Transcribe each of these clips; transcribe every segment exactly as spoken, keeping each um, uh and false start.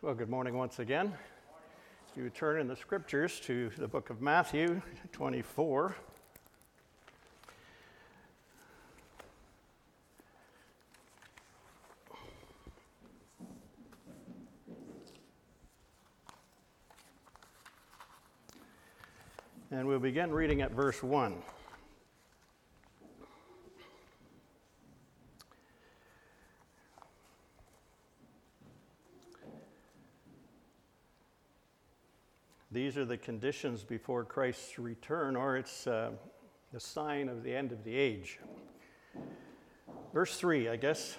Well, good morning once again. You turn in the scriptures to the book of Matthew twenty-four. And we'll begin reading at verse one. These are the conditions before Christ's return, or it's uh, the sign of the end of the age. Verse three, I guess.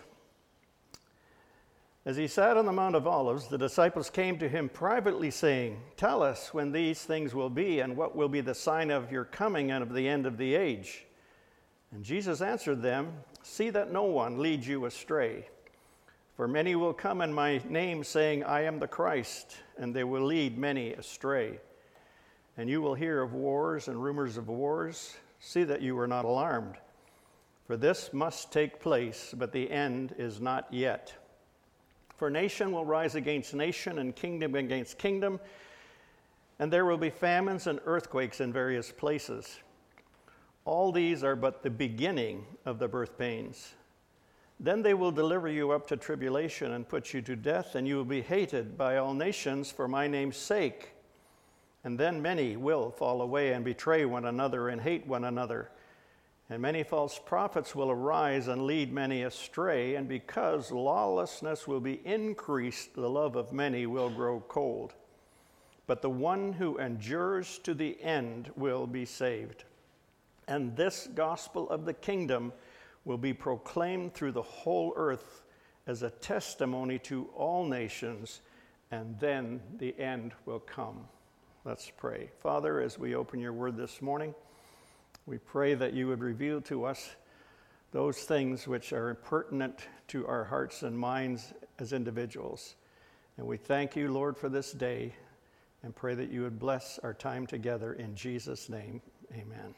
As he sat on the Mount of Olives, the disciples came to him privately, saying, "Tell us when these things will be, and what will be the sign of your coming and of the end of the age." And Jesus answered them, "See that no one leads you astray. For many will come in my name, saying, 'I am the Christ,' and they will lead many astray. And you will hear of wars and rumors of wars. See that you are not alarmed. For this must take place, but the end is not yet. For nation will rise against nation, and kingdom against kingdom, and there will be famines and earthquakes in various places. All these are but the beginning of the birth pains. Then they will deliver you up to tribulation and put you to death, and you will be hated by all nations for my name's sake. And then many will fall away and betray one another and hate one another. And many false prophets will arise and lead many astray, and because lawlessness will be increased, the love of many will grow cold. But the one who endures to the end will be saved. And this gospel of the kingdom will be proclaimed through the whole earth as a testimony to all nations, and then the end will come." Let's pray. Father, as we open your word this morning, we pray that you would reveal to us those things which are pertinent to our hearts and minds as individuals. And we thank you, Lord, for this day, and pray that you would bless our time together in Jesus' name. Amen.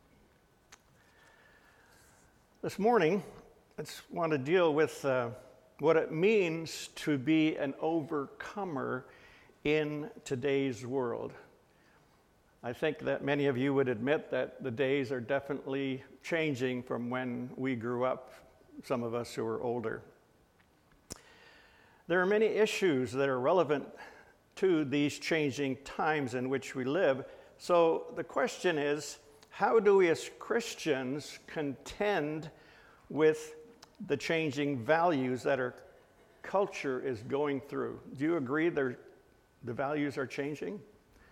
This morning, I just want to deal with uh, what it means to be an overcomer in today's world. I think that many of you would admit that the days are definitely changing from when we grew up, some of us who are older. There are many issues that are relevant to these changing times in which we live. So the question is, how do we as Christians contend with the changing values that our culture is going through? Do you agree the values are changing?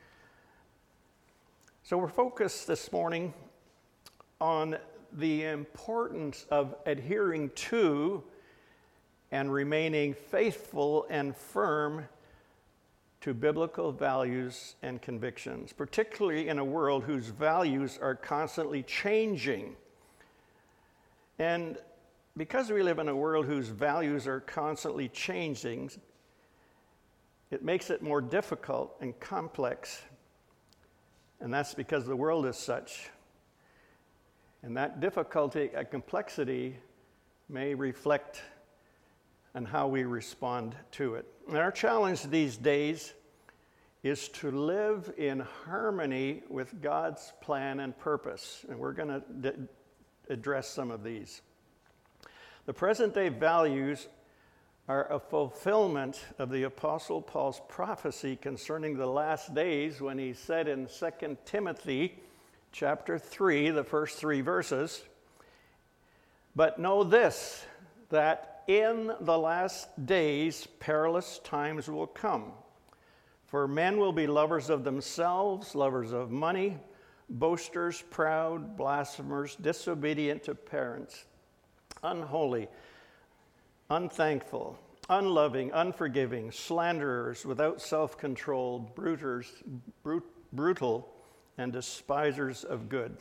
So we're focused this morning on the importance of adhering to and remaining faithful and firm to biblical values and convictions, particularly in a world whose values are constantly changing. And because we live in a world whose values are constantly changing, it makes it more difficult and complex. And that's because the world is such. And that difficulty and complexity may reflect on how we respond to it. And our challenge these days is to live in harmony with God's plan and purpose. And we're going to d- address some of these. The present day values are a fulfillment of the Apostle Paul's prophecy concerning the last days when he said in Second Timothy chapter three, the first three verses, "But know this, that in the last days perilous times will come. For men will be lovers of themselves, lovers of money, boasters, proud, blasphemers, disobedient to parents, unholy, unthankful, unloving, unforgiving, slanderers, without self-control, bruters, brut, brutal, and despisers of good."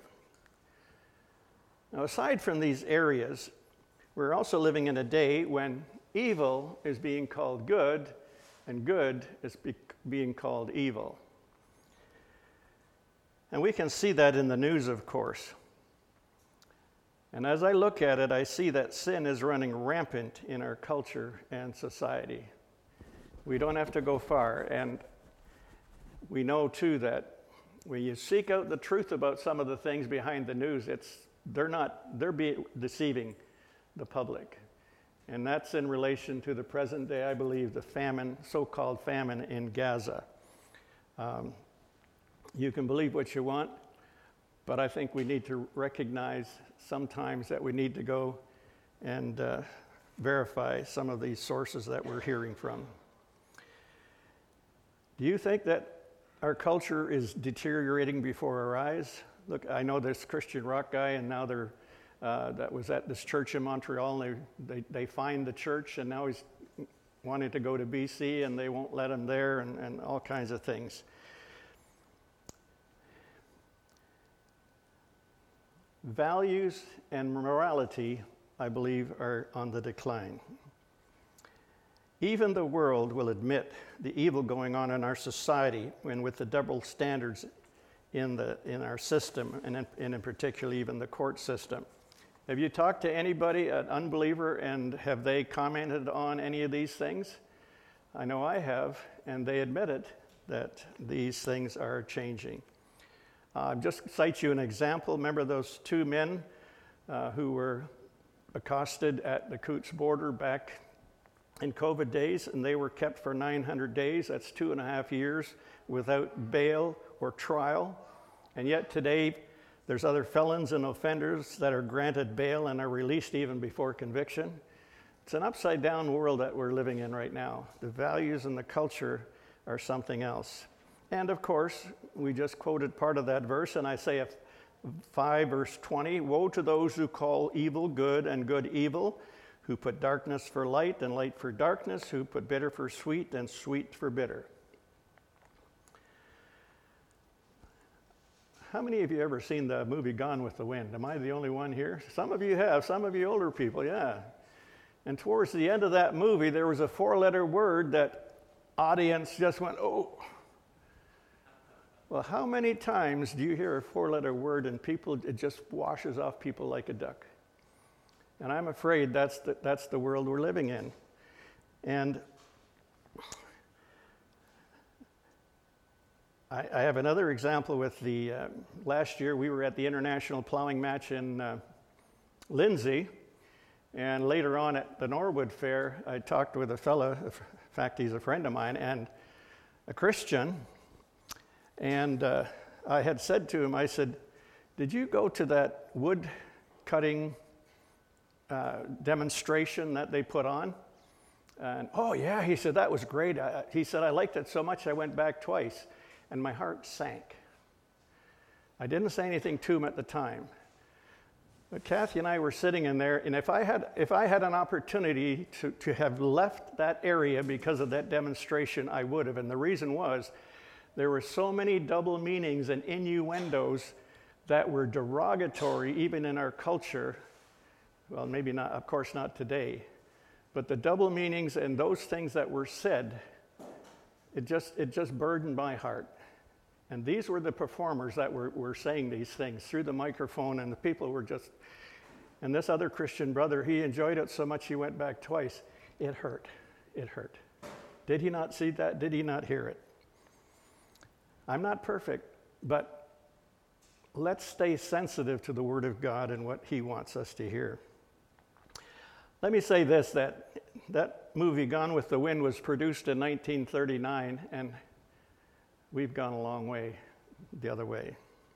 Now, aside from these areas, we're also living in a day when evil is being called good and good is be- being called evil. And we can see that in the news, of course. And as I look at it, I see that sin is running rampant in our culture and society. We don't have to go far. And we know, too, that when you seek out the truth about some of the things behind the news, it's they're not, they're be deceiving the public. And that's in relation to the present day, I believe, the famine, so-called famine in Gaza. Um, you can believe what you want, but I think we need to recognize sometimes that we need to go and uh, verify some of these sources that we're hearing from. Do you think that our culture is deteriorating before our eyes? Look, I know this Christian rock guy, and now they're uh, that was at this church in Montreal, and they, they they find the church, and now he's wanting to go to B C, and they won't let him there, and, and all kinds of things. Values and morality, I believe, are on the decline. Even the world will admit the evil going on in our society, and with the double standards in the in our system, and in, and in particular even the court system. Have you talked to anybody, an unbeliever, and have they commented on any of these things? I know I have, and they admitted that these things are changing. Uh, just cite you an example. Remember those two men uh, who were accosted at the Coutts border back in COVID days, and they were kept for nine hundred days. That's two and a half years without bail or trial. And yet today, there's other felons and offenders that are granted bail and are released even before conviction. It's an upside down world that we're living in right now. The values and the culture are something else. And of course, we just quoted part of that verse, and Isaiah five verse twenty, woe to those who call evil good and good evil, who put darkness for light and light for darkness, who put bitter for sweet and sweet for bitter. How many of you ever seen the movie Gone with the Wind? Am I the only one here? Some of you have, some of you older people, yeah. And towards the end of that movie, there was a four-letter word that audience just went, oh. Well, how many times do you hear a four-letter word and people, it just washes off people like a duck? And I'm afraid that's the, that's the world we're living in. And I, I have another example with the, uh, last year we were at the international plowing match in uh, Lindsay, and later on at the Norwood Fair, I talked with a fellow, in fact he's a friend of mine, and a Christian, and uh, I had said to him, I said, did you go to that wood cutting uh, demonstration that they put on? And, oh yeah, he said, that was great. I, he said, I liked it so much I went back twice. And my heart sank. I didn't say anything to him at the time. But Kathy and I were sitting in there, and if I had if I had an opportunity to, to have left that area because of that demonstration, I would have. And the reason was, there were so many double meanings and innuendos that were derogatory even in our culture. Well, maybe not, of course not today. But the double meanings and those things that were said, it just it just burdened my heart. And these were the performers that were, were saying these things through the microphone, and the people were just, and this other Christian brother, he enjoyed it so much he went back twice. It hurt. It hurt. Did he not see that? Did he not hear it? I'm not perfect, but let's stay sensitive to the Word of God and what He wants us to hear. Let me say this, that that movie, Gone with the Wind, was produced in nineteen thirty-nine, and we've gone a long way the other way.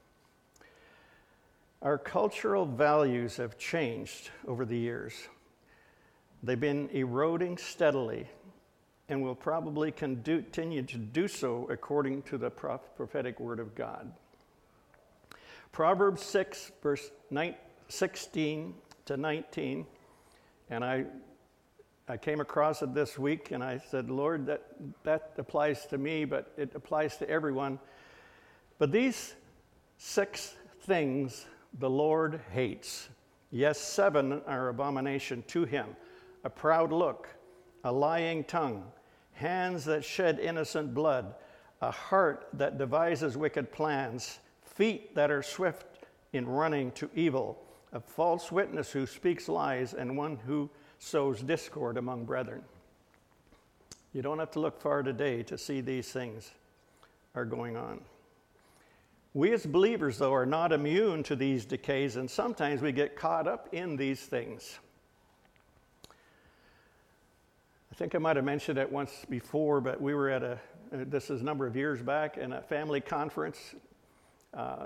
Our cultural values have changed over the years. They've been eroding steadily and will probably continue to do so according to the prophetic word of God. Proverbs six, verse sixteen to nineteen, and I I came across it this week, and I said, Lord, that, that applies to me, but it applies to everyone. But these six things the Lord hates. Yes, seven are abomination to Him. A proud look, a lying tongue, hands that shed innocent blood, a heart that devises wicked plans, feet that are swift in running to evil, a false witness who speaks lies, and one who sows discord among brethren. You don't have to look far today to see these things are going on. We as believers, though, are not immune to these decays, and sometimes we get caught up in these things. I think I might have mentioned it once before, but we were at a, uh, this is a number of years back, in a family conference uh,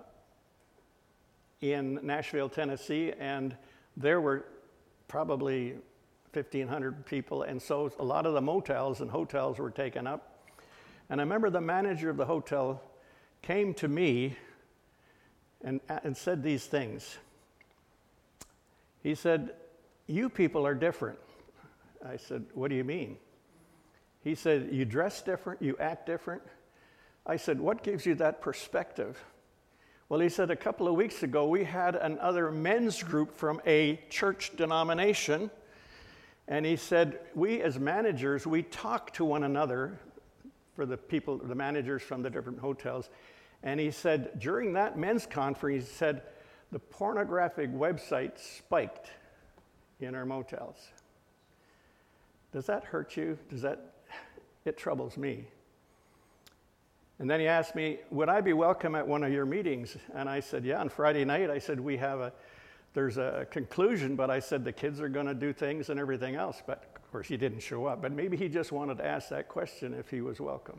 in Nashville, Tennessee, and there were probably fifteen hundred people, and so a lot of the motels and hotels were taken up. And I remember the manager of the hotel came to me and, and said these things. He said, "You people are different." I said, "What do you mean?" He said, "You dress different, you act different." I said, "What gives you that perspective?" Well, he said, "A couple of weeks ago, we had another men's group from a church denomination, and he said, we as managers, we talk to one another," for the people, the managers from the different hotels. And he said, during that men's conference, he said, the pornographic website spiked in our motels. Does that hurt you? Does that, it troubles me. And then he asked me, would I be welcome at one of your meetings? And I said, yeah, on Friday night, I said, we have a, there's a conclusion, but I said, the kids are going to do things and everything else. But of course, he didn't show up. But maybe he just wanted to ask that question if he was welcome.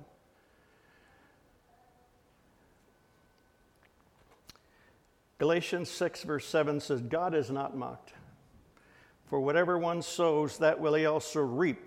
Galatians six, verse seven says, God is not mocked. For whatever one sows, that will he also reap.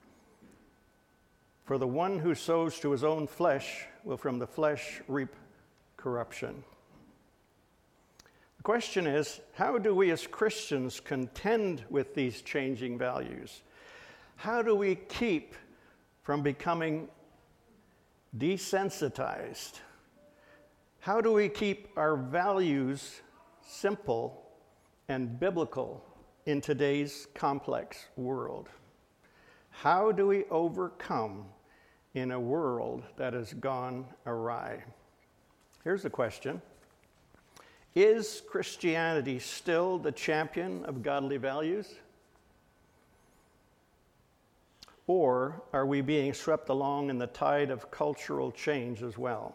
For the one who sows to his own flesh will from the flesh reap corruption. The question is, how do we as Christians contend with these changing values? How do we keep from becoming desensitized? How do we keep our values simple and biblical in today's complex world? How do we overcome in a world that has gone awry? Here's the question. Is Christianity still the champion of godly values? Or are we being swept along in the tide of cultural change as well?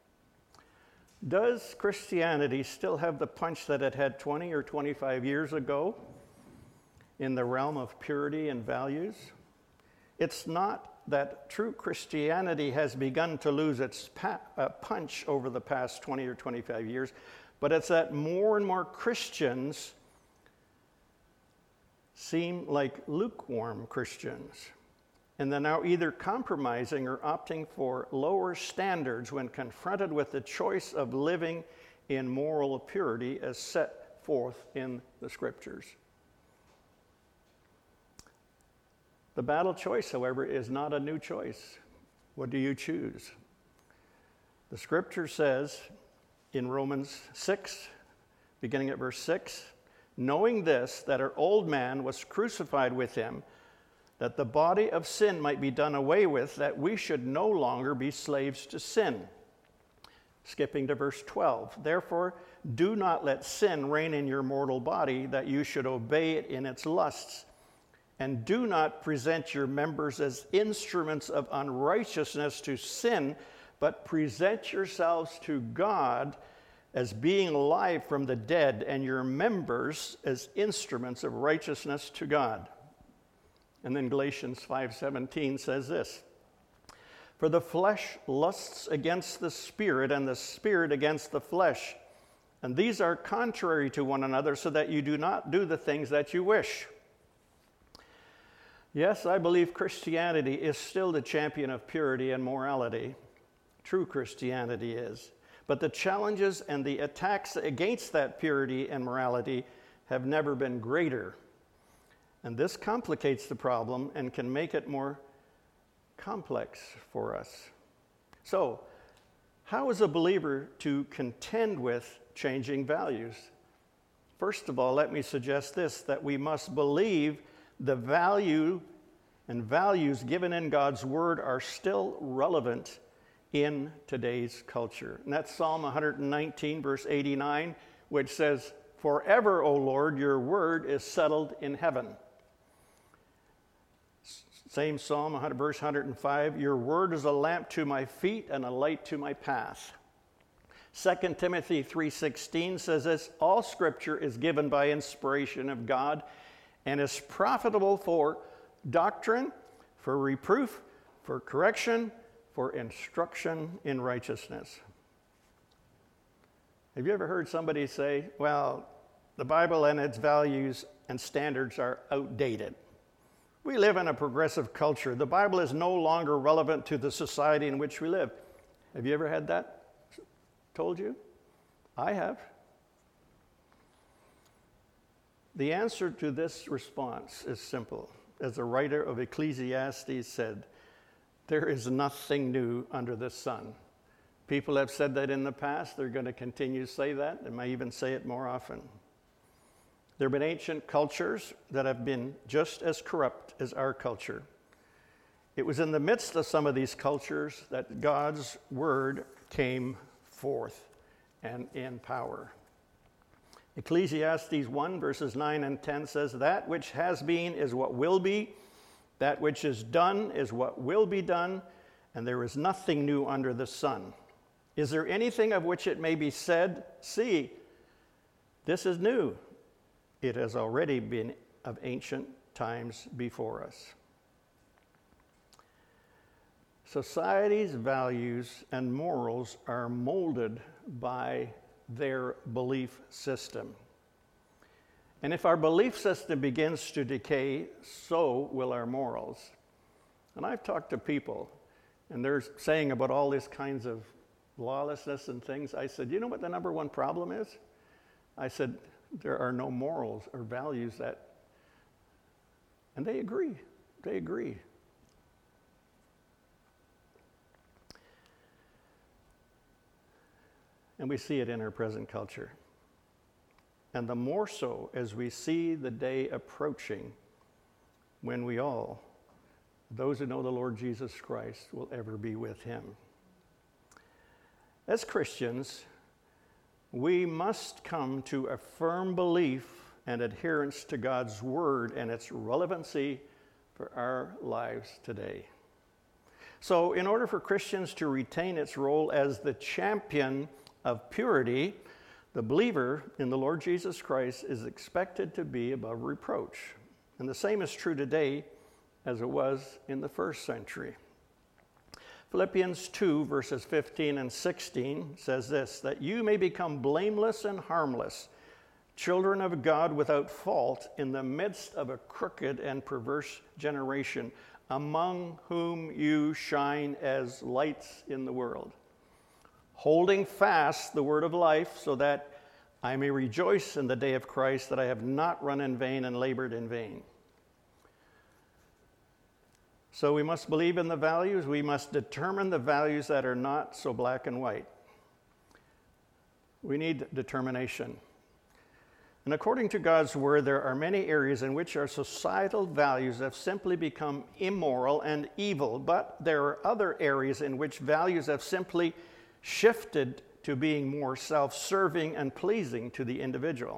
Does Christianity still have the punch that it had twenty or twenty-five years ago in the realm of purity and values? It's not that true Christianity has begun to lose its pa- uh, punch over the past twenty or twenty-five years, but it's that more and more Christians seem like lukewarm Christians. And they're now either compromising or opting for lower standards when confronted with the choice of living in moral purity as set forth in the Scriptures. The battle choice, however, is not a new choice. What do you choose? The Scripture says in Romans six, beginning at verse six, knowing this, that our old man was crucified with him, that the body of sin might be done away with, that we should no longer be slaves to sin. Skipping to verse twelve, therefore do not let sin reign in your mortal body, that you should obey it in its lusts. And do not present your members as instruments of unrighteousness to sin, but present yourselves to God as being alive from the dead, and your members as instruments of righteousness to God. And then Galatians five seventeen says this, for the flesh lusts against the spirit, and the spirit against the flesh. And these are contrary to one another, so that you do not do the things that you wish. Yes, I believe Christianity is still the champion of purity and morality. True Christianity is. But the challenges and the attacks against that purity and morality have never been greater. And this complicates the problem and can make it more complex for us. So, how is a believer to contend with changing values? First of all, let me suggest this, that we must believe the value and values given in God's Word are still relevant in today's culture. And that's Psalm one nineteen, verse eighty-nine, which says, forever, O Lord, your word is settled in heaven. Same Psalm, one hundred, verse one hundred five, your word is a lamp to my feet and a light to my path. Second Timothy three sixteen says this, all scripture is given by inspiration of God and is profitable for doctrine, for reproof, for correction, for instruction in righteousness. Have you ever heard somebody say, well, the Bible and its values and standards are outdated? We live in a progressive culture. The Bible is no longer relevant to the society in which we live. Have you ever had that told you? I have. The answer to this response is simple. As the writer of Ecclesiastes said, there is nothing new under the sun. People have said that in the past. They're going to continue to say that. They may even say it more often. There have been ancient cultures that have been just as corrupt as our culture. It was in the midst of some of these cultures that God's word came forth and in power. Ecclesiastes one, verses nine and ten says, that which has been is what will be, that which is done is what will be done, and there is nothing new under the sun. Is there anything of which it may be said, see, this is new? It has already been of ancient times before us. Society's values and morals are molded by their belief system. And if our belief system begins to decay, so will our morals. And I've talked to people, and they're saying about all these kinds of lawlessness and things. I said, you know what the number one problem is? I said, there are no morals or values that, and they agree, they agree. And we see it in our present culture. And the more so as we see the day approaching when we all, those who know the Lord Jesus Christ, will ever be with him. As Christians, we must come to a firm belief and adherence to God's word and its relevancy for our lives today. So, in order for Christians to retain its role as the champion of purity, the believer in the Lord Jesus Christ is expected to be above reproach. And the same is true today as it was in the first century. Philippians two, verses fifteen and sixteen says this, that you may become blameless and harmless, children of God without fault in the midst of a crooked and perverse generation, among whom you shine as lights in the world, holding fast the word of life, so that I may rejoice in the day of Christ, that I have not run in vain and labored in vain. So we must believe in the values. We must determine the values that are not so black and white. We need determination. And according to God's word, there are many areas in which our societal values have simply become immoral and evil, but there are other areas in which values have simply shifted to being more self-serving and pleasing to the individual.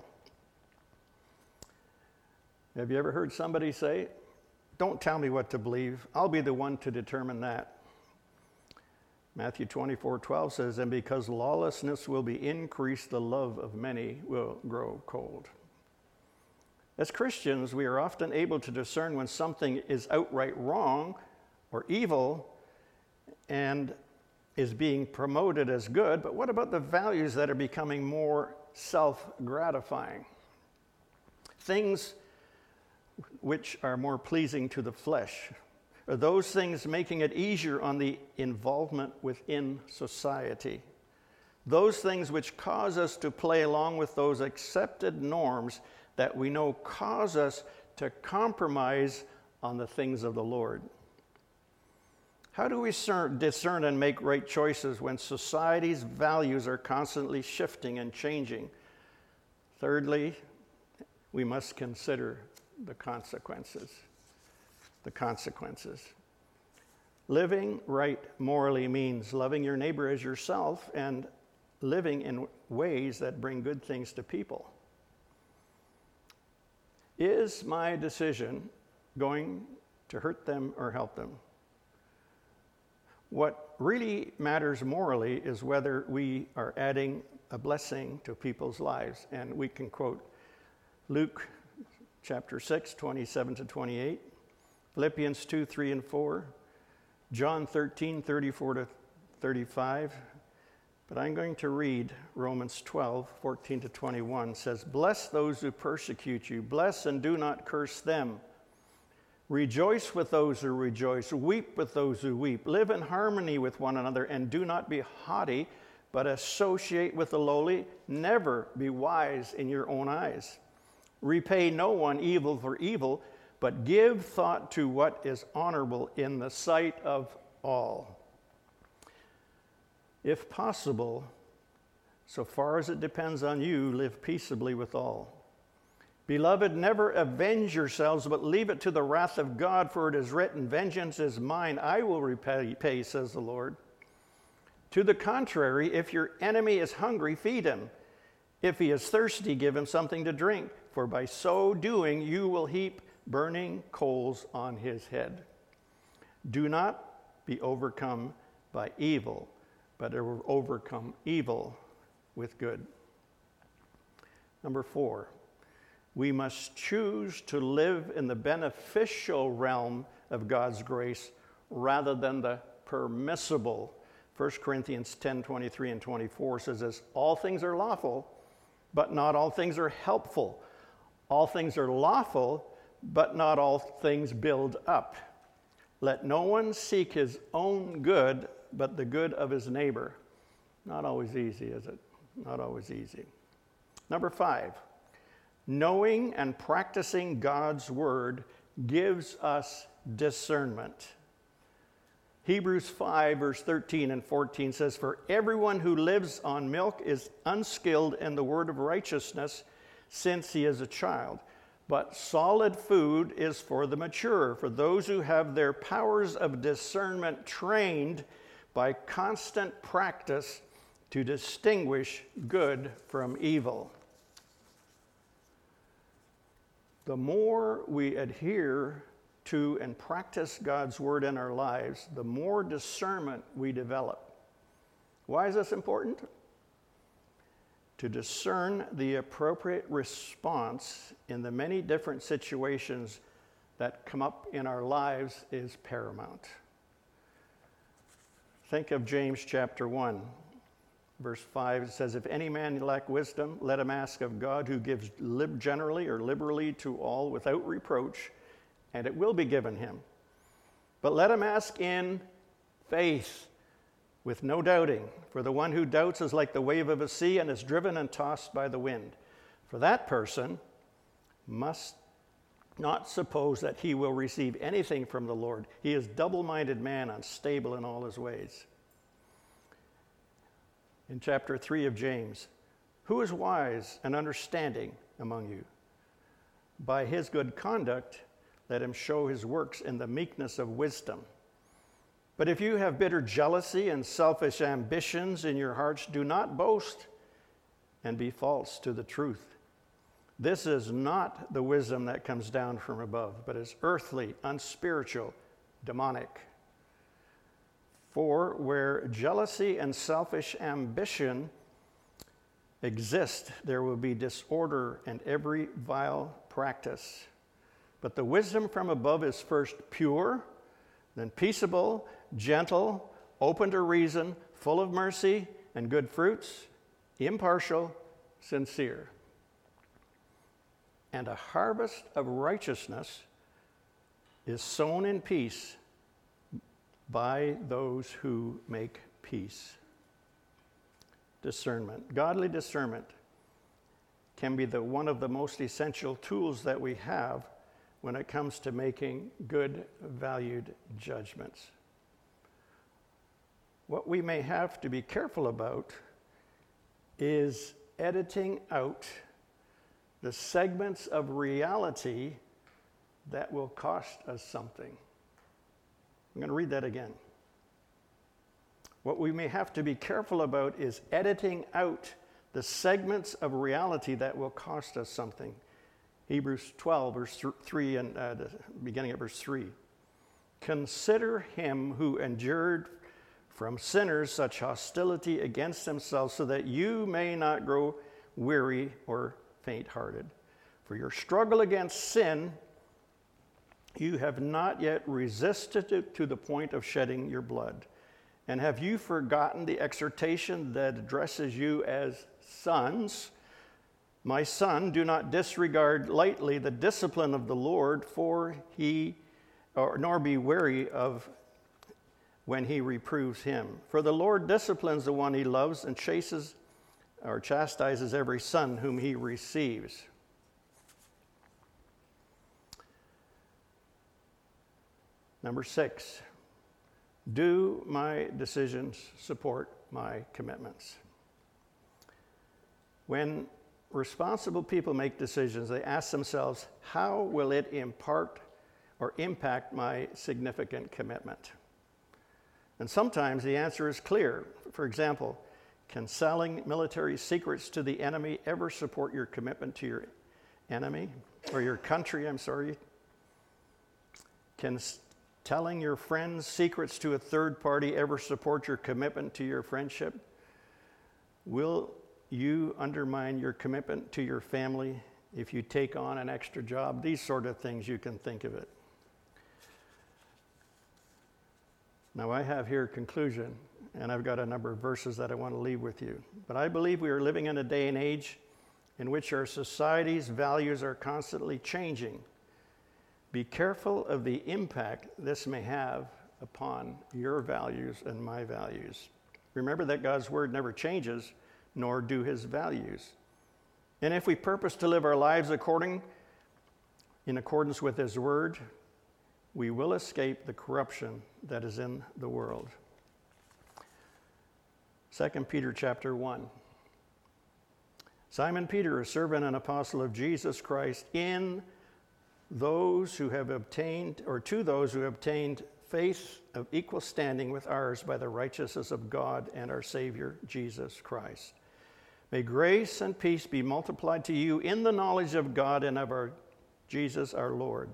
Have you ever heard somebody say, don't tell me what to believe, I'll be the one to determine that? Matthew twenty-four twelve says, and because lawlessness will be increased, the love of many will grow cold. As Christians, we are often able to discern when something is outright wrong or evil and is being promoted as good, but what about the values that are becoming more self-gratifying? Things which are more pleasing to the flesh? Are those things making it easier on the involvement within society? Those things which cause us to play along with those accepted norms that we know cause us to compromise on the things of the Lord. How do we discern and make right choices when society's values are constantly shifting and changing? Thirdly, we must consider the consequences. The consequences. Living right morally means loving your neighbor as yourself and living in ways that bring good things to people. Is my decision going to hurt them or help them. What really matters morally is whether we are adding a blessing to people's lives. And we can quote Luke chapter six, twenty-seven to twenty-eight, Philippians two, three and four, John thirteen, thirty-four to thirty-five. But I'm going to read Romans twelve, fourteen to twenty-one. It says, "Bless those who persecute you. Bless and do not curse them. Rejoice with those who rejoice. Weep with those who weep. Live in harmony with one another, and do not be haughty, but associate with the lowly. Never be wise in your own eyes. Repay no one evil for evil, but give thought to what is honorable in the sight of all. If possible, so far as it depends on you, live peaceably with all. Beloved, never avenge yourselves, but leave it to the wrath of God, for it is written, 'Vengeance is mine, I will repay, pay, says the Lord.' To the contrary, if your enemy is hungry, feed him. If he is thirsty, give him something to drink, for by so doing you will heap burning coals on his head. Do not be overcome by evil, but overcome evil with good." Number four, we must choose to live in the beneficial realm of God's grace rather than the permissible. First Corinthians ten, twenty-three and twenty-four says this, "All things are lawful, but not all things are helpful. All things are lawful, but not all things build up. Let no one seek his own good, but the good of his neighbor." Not always easy, is it? Not always easy. Number five, knowing and practicing God's word gives us discernment. Hebrews five, verse thirteen and fourteen says, "For everyone who lives on milk is unskilled in the word of righteousness, since he is a child. But solid food is for the mature, for those who have their powers of discernment trained by constant practice to distinguish good from evil." The more we adhere to and practice God's word in our lives, the more discernment we develop. Why is this important? To discern the appropriate response in the many different situations that come up in our lives is paramount. Think of James chapter one, verse five. It says, "If any man lack wisdom, let him ask of God, who gives lib- generally or liberally to all without reproach, and it will be given him. But let him ask in faith, with no doubting. For the one who doubts is like the wave of a sea and is driven and tossed by the wind. For that person must not suppose that he will receive anything from the Lord. He is double-minded man, unstable in all his ways." In chapter three of James, "Who is wise and understanding among you? By his good conduct, let him show his works in the meekness of wisdom. But if you have bitter jealousy and selfish ambitions in your hearts, do not boast and be false to the truth. This is not the wisdom that comes down from above, but is earthly, unspiritual, demonic. For where jealousy and selfish ambition exist, there will be disorder and every vile practice. But the wisdom from above is first pure, then peaceable, gentle, open to reason, full of mercy and good fruits, impartial, sincere. And a harvest of righteousness is sown in peace by those who make peace." Discernment. Godly discernment can be the one of the most essential tools that we have when it comes to making good, valued judgments. What we may have to be careful about is editing out the segments of reality that will cost us something. I'm going to read that again. What we may have to be careful about is editing out the segments of reality that will cost us something. Hebrews twelve, verse three, and uh, the beginning of verse three. Consider him who endured from sinners such hostility against himself, so that you may not grow weary or faint-hearted. For your struggle against sin, you have not yet resisted it to the point of shedding your blood. And have you forgotten the exhortation that addresses you as sons? My son, do not disregard lightly the discipline of the Lord, for he, or, nor be weary of when he reproves him. For the Lord disciplines the one he loves and chases or chastises every son whom he receives. Number six, do my decisions support my commitments? When responsible people make decisions, they ask themselves, how will it impart or impact my significant commitment? And sometimes the answer is clear. For example, can selling military secrets to the enemy ever support your commitment to your enemy, or your country, I'm sorry? Can telling your friends secrets to a third party ever support your commitment to your friendship? Will you undermine your commitment to your family if you take on an extra job? These sort of things, you can think of it. Now, I have here a conclusion, and I've got a number of verses that I want to leave with you. But I believe we are living in a day and age in which our society's values are constantly changing. Be careful of the impact this may have upon your values and my values. Remember that God's word never changes, nor do his values. And if we purpose to live our lives according, in accordance with his word, we will escape the corruption that is in the world. Second Peter chapter one. Simon Peter, a servant and apostle of Jesus Christ, in those who have obtained, or to those who have obtained faith of equal standing with ours by the righteousness of God and our Savior, Jesus Christ. May grace and peace be multiplied to you in the knowledge of God and of our Jesus our Lord.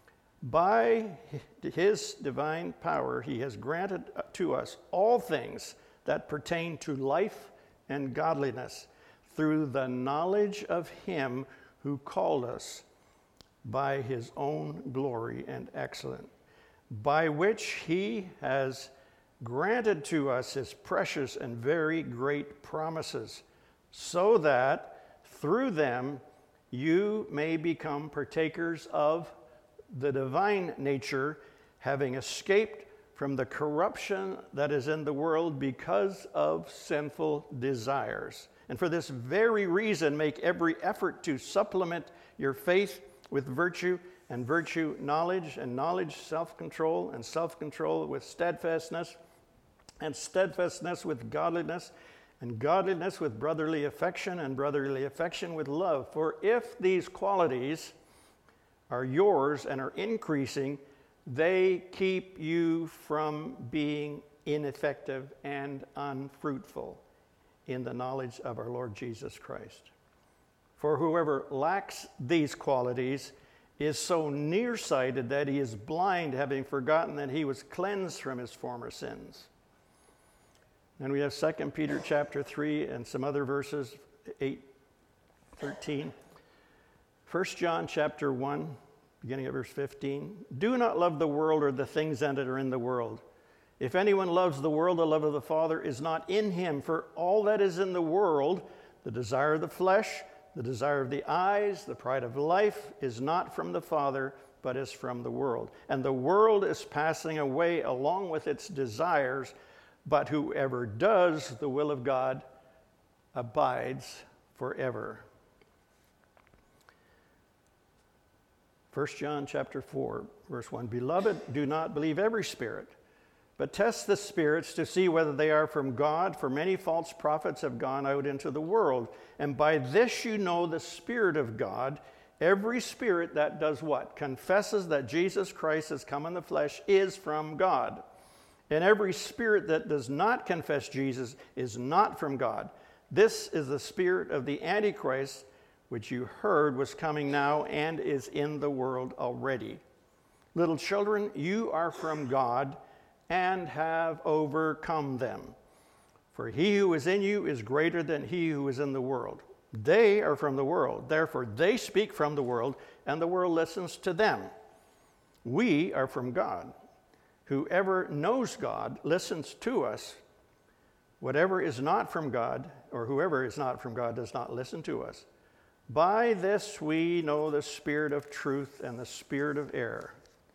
By his divine power, he has granted to us all things that pertain to life and godliness through the knowledge of him who called us by his own glory and excellence, by which he has granted to us his precious and very great promises, so that through them you may become partakers of the divine nature, having escaped from the corruption that is in the world because of sinful desires. And for this very reason, make every effort to supplement your faith with virtue, and virtue knowledge, and knowledge self-control, and self-control with steadfastness, and steadfastness with godliness, and godliness with brotherly affection, and brotherly affection with love. For if these qualities are yours and are increasing, they keep you from being ineffective and unfruitful in the knowledge of our Lord Jesus Christ. For whoever lacks these qualities is so nearsighted that he is blind, having forgotten that he was cleansed from his former sins. And we have Second Peter chapter three and some other verses, eight, thirteen. First John chapter one, beginning at verse fifteen. Do not love the world or the things that are in the world. If anyone loves the world, the love of the Father is not in him. For all that is in the world, the desire of the flesh, the desire of the eyes, the pride of life, is not from the Father, but is from the world. And the world is passing away along with its desires, but whoever does the will of God abides forever. First John chapter four, verse one. Beloved, do not believe every spirit, but test the spirits to see whether they are from God, for many false prophets have gone out into the world. And by this you know the Spirit of God. Every spirit that does what? Confesses that Jesus Christ has come in the flesh is from God. And every spirit that does not confess Jesus is not from God. This is the spirit of the Antichrist, which you heard was coming now and is in the world already. Little children, you are from God and have overcome them. For he who is in you is greater than he who is in the world. They are from the world, therefore they speak from the world, and the world listens to them. We are from God. Whoever knows God listens to us. Whatever is not from God, or whoever is not from God, does not listen to us. By this we know the spirit of truth and the spirit of error.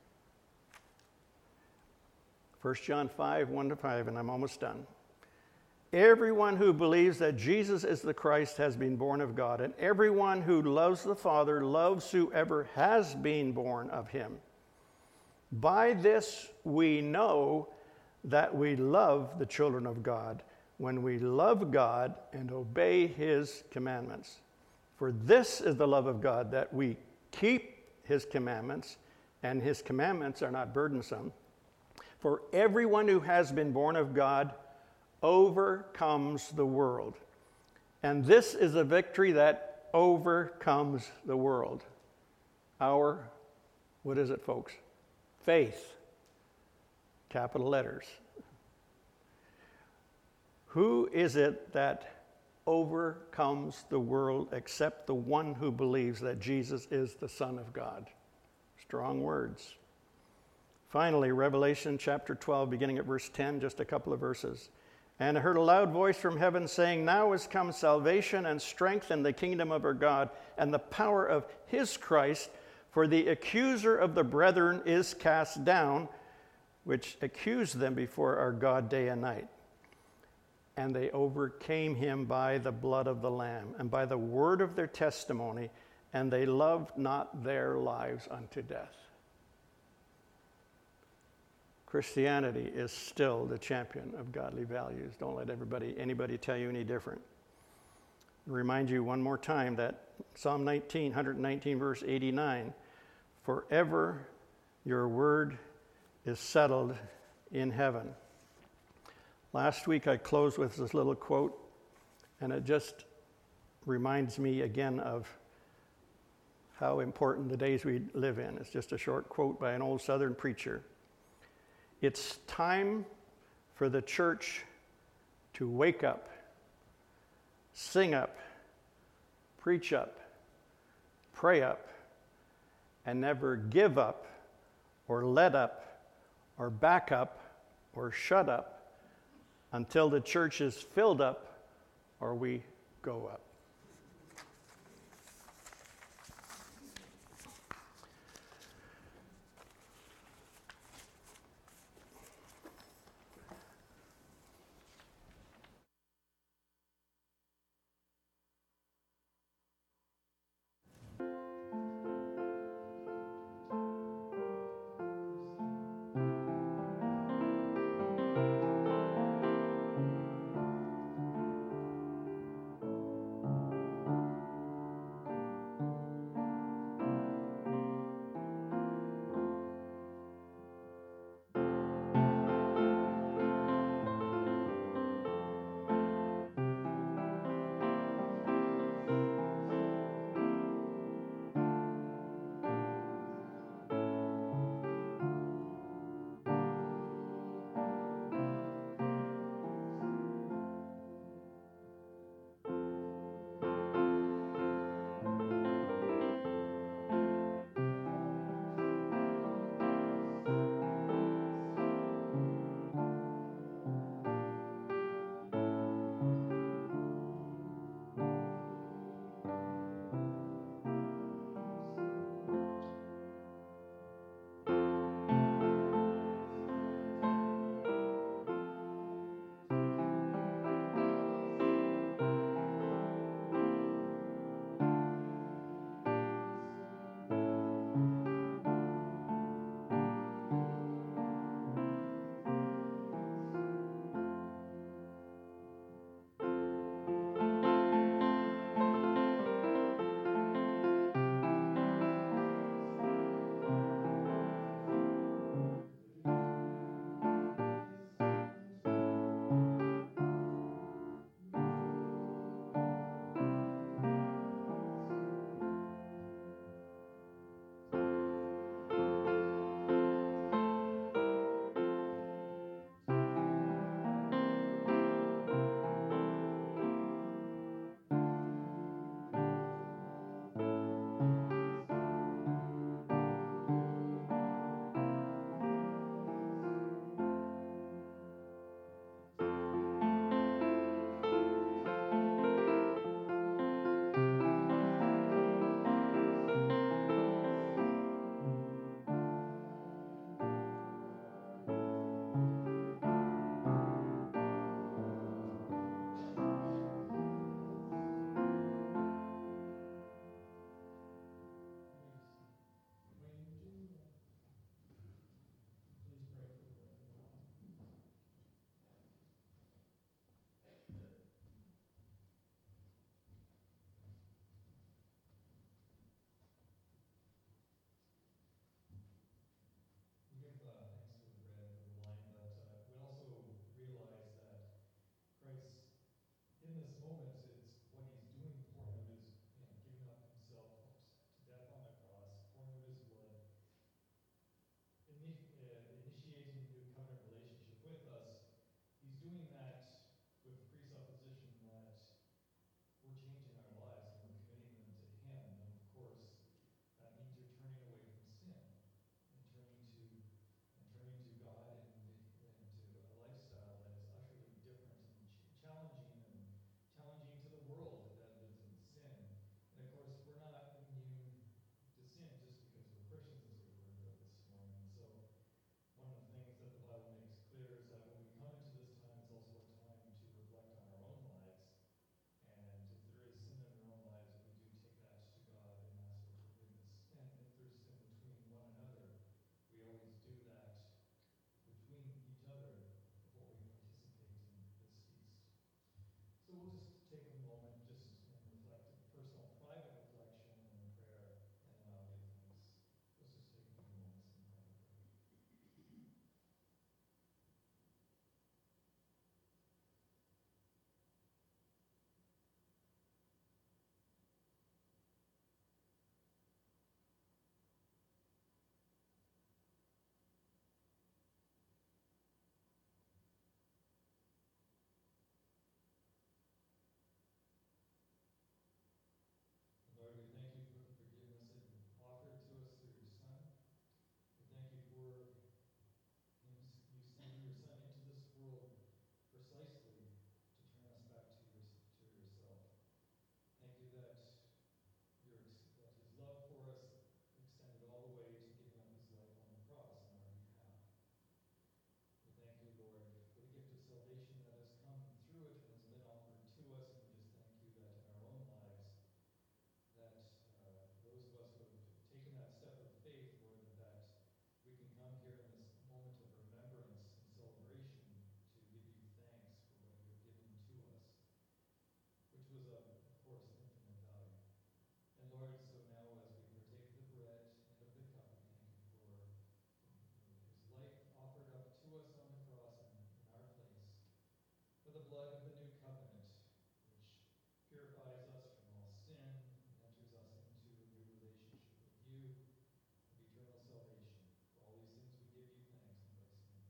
First John five, one to five, and I'm almost done. Everyone who believes that Jesus is the Christ has been born of God, and everyone who loves the Father loves whoever has been born of him. By this we know that we love the children of God, when we love God and obey his commandments. For this is the love of God, that we keep his commandments, and his commandments are not burdensome. For everyone who has been born of God overcomes the world. And this is a victory that overcomes the world. Our, what is it, folks? Faith. Capital letters. Who is it that overcomes the world except the one who believes that Jesus is the Son of God? Strong words. Finally, Revelation chapter twelve, beginning at verse ten, just a couple of verses. And I heard a loud voice from heaven saying, Now is come salvation and strength in the kingdom of our God and the power of his Christ, for the accuser of the brethren is cast down, which accused them before our God day and night. And they overcame him by the blood of the Lamb and by the word of their testimony, and they loved not their lives unto death. Christianity is still the champion of godly values. Don't let everybody, anybody tell you any different. I'll remind you one more time that Psalm nineteen, one nineteen, verse eighty-nine, forever your word is settled in heaven. Last week I closed with this little quote, and it just reminds me again of how important the days we live in. It's just a short quote by an old Southern preacher. It's time for the church to wake up, sing up, preach up, pray up, and never give up or let up or back up or shut up until the church is filled up or we go up. blood of the new covenant, which purifies us from all sin and enters us into a new relationship with you of eternal salvation. For all these things we give you thanks in Christ's name.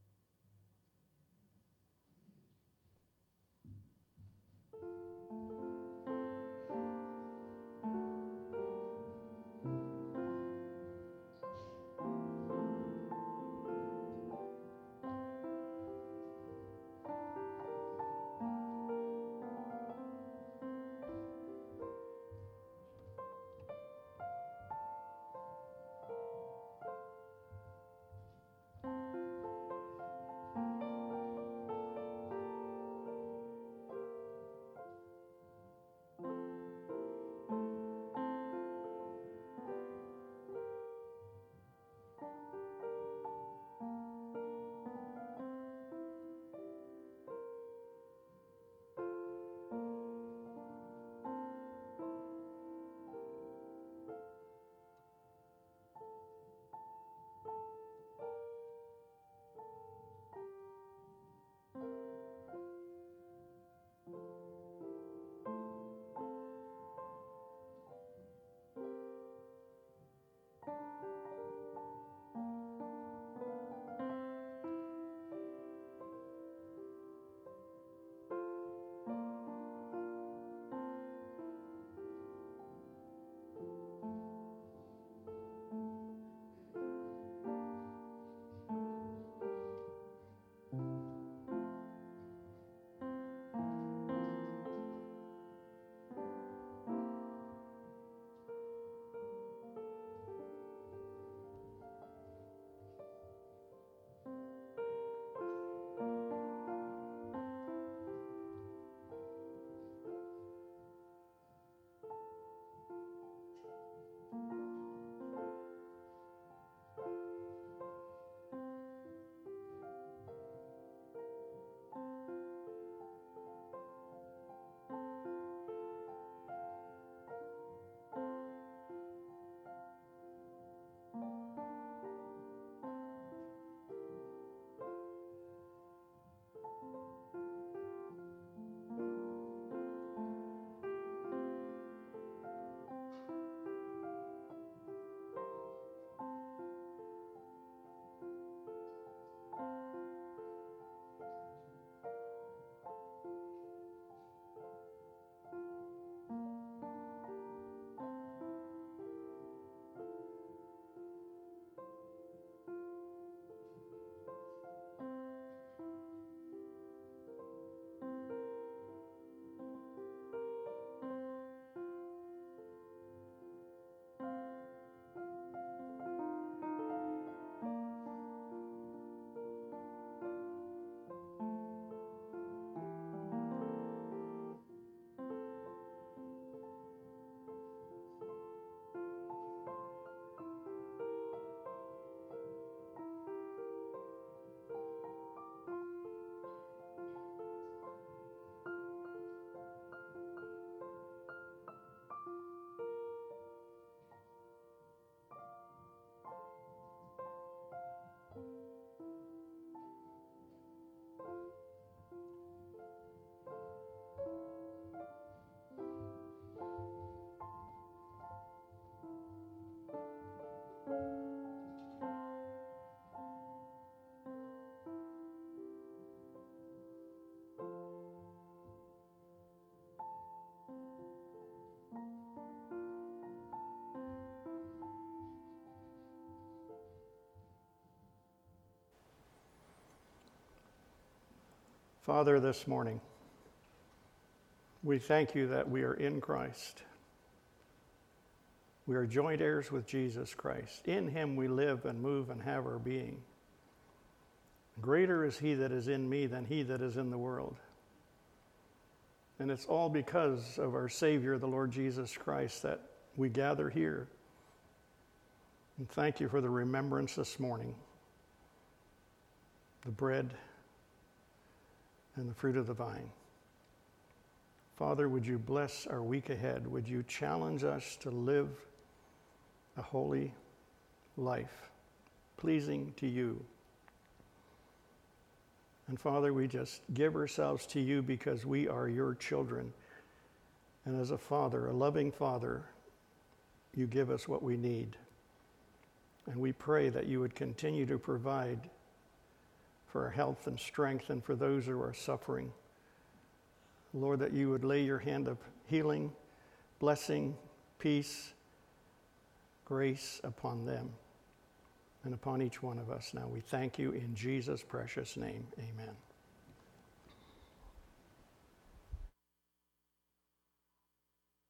Father, this morning, we thank you that we are in Christ. We are joint heirs with Jesus Christ. In him we live and move and have our being. Greater is he that is in me than he that is in the world. And it's all because of our Savior, the Lord Jesus Christ, that we gather here. And thank you for the remembrance this morning, the bread and the fruit of the vine. Father, would you bless our week ahead? Would you challenge us to live a holy life, pleasing to you? And Father, we just give ourselves to you because we are your children. And as a father, a loving father, you give us what we need. And we pray that you would continue to provide for our health and strength and for those who are suffering. Lord, that you would lay your hand of healing, blessing, peace, grace upon them and upon each one of us. Now we thank you in Jesus' precious name. Amen.